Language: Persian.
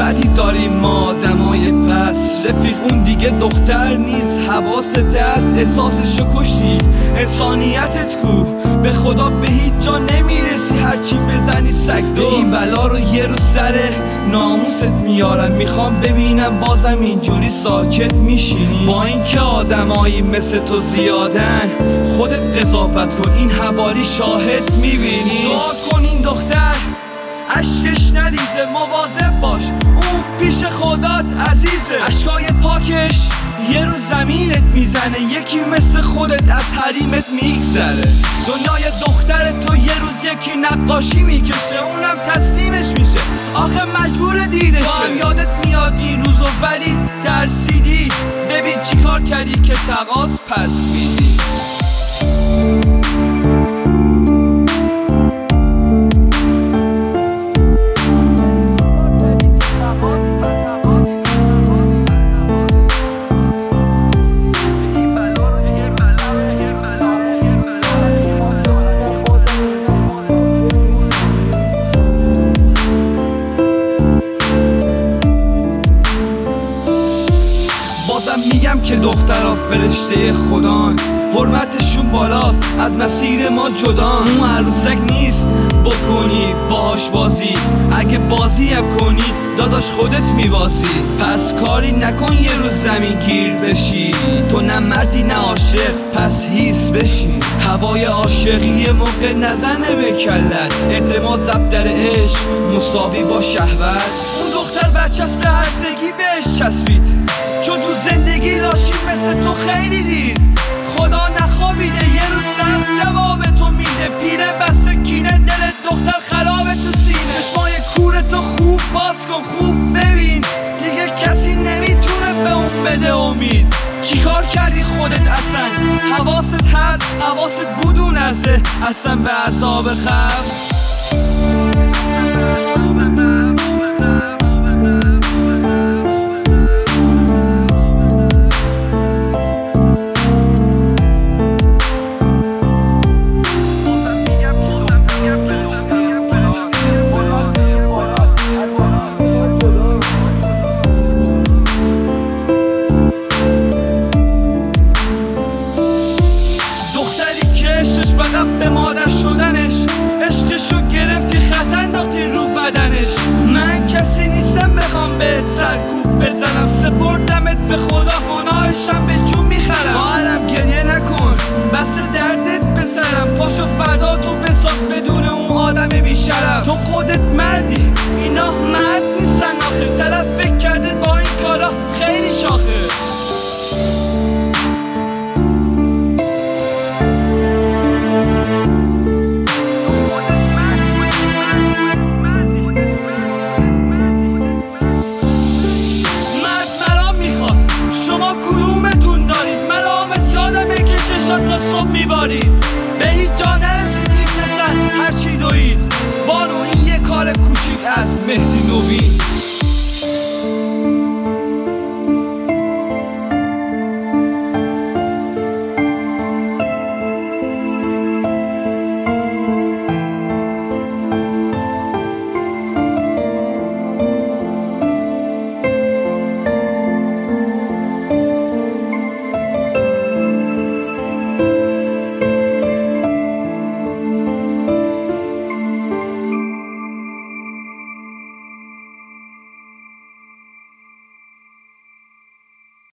بدی داریم ما آدمای پس، رفیق اون دیگه دختر نیست، حواست هست، احساسشو کشتی، انسانیتت کو، به خدا به هیچ جا نمیرسی هرچی بزنی سگ دو. این بلا رو یه رو سر ناموست میارم، میخوام ببینم بازم اینجوری ساکت میشینی. با اینکه آدمایی مثل تو زیادن، خودت قضاوت کن، این حوالی شاهد میبینی. دعا کن این دختر اشکش نریزه، مواظب باش اون پیش خدات عزیزه. اشکای پاکش یه روز زمینت میزنه، یکی مثل خودت از حریمت میگذره. دنیای دختر تو یه روز یکی نقاشی میکشه، اونم تسلیمش میشه، آخه مجبور دیدشه. تو هم یادت میاد این روزو ولی ترسیدی، ببین چی کار کردی که تقاض پس میدی. میگم که دخترها فرشته خدان، حرمتشون بالاست، از مسیر ما جدان. اون عروسک نیست بکنی باهاش بازی، اگه بازی هم کنی داداش خودت میبازی. پس کاری نکن یه روز زمین گیر بشی، تو نه مردی نه عاشق پس هیس بشی. هوای عاشقی موقع نزنه به کلت، اعتماد ضبط در عشق مساوی با شهوت. اون دختر بچه‌ست به هرزگی بهش چسبید، چون تو زندگی لاشی مثل تو خیلی دید. خدا نخوابیده یه روز سخت جواب تو میده، پینه بسته کینه دلت دختر خرابه تو سینه. چشمای کورتو خوب باز کن خوب ببین، دیگه کسی نمیتونه به اون بده امید. چیکار کردی خودت اصلا؟ حواست هست؟ حواست بود اون اصلا به عذاب خف. به مادر شدنش عشقشو گرفتی، خط انداختی رو بدنش. من کسی نیستم بخوام بهت سرکوب بزنم، سپردمت به خدا گناهشم به جون میخرم. خواهرم گریه نکن بس دردت بسرم، پاشو فردا تو بساز بدون اون آدم بیشرم. تو خودت مردی اینا مرد نیستن آخه، طرف فکر کرده با این کارا خیلی شاخه. شما کدومتون دارید؟ من آمد یادمه که چشات تا صبح میبارید.